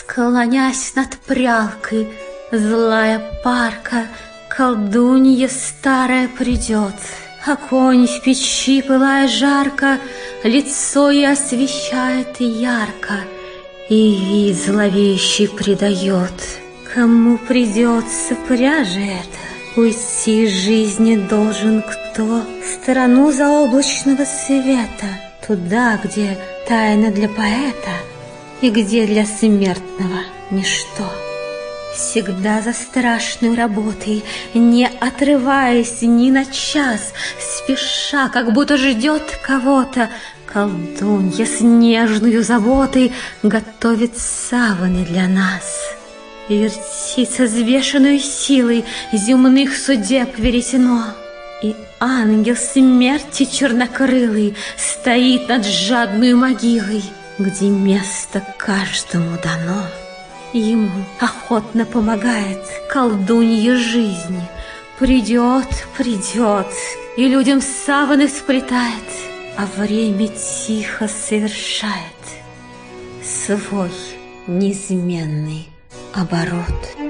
Склонясь над прялкой, злая парка, колдунья старая придет. Огонь в печи, пылая жарко, лицо ей освещает ярко, и вид зловещий придает. Кому придется пряжа эта, уйти из жизни должен кто в страну заоблачного света, туда, где тайна для поэта и где для смертного ничто. Всегда за страшной работой, не отрываясь ни на час, спеша, как будто ждет кого-то, колдунья с нежной заботой готовит саваны для нас. Вертится с бешеной силой земных судеб веретено, и ангел смерти чернокрылый стоит над жадной могилой, где место каждому дано. Ему охотно помогает колдунья жизни. Придет, придет, и людям саваны сплетает, а время тихо совершает свой неизменный оборот.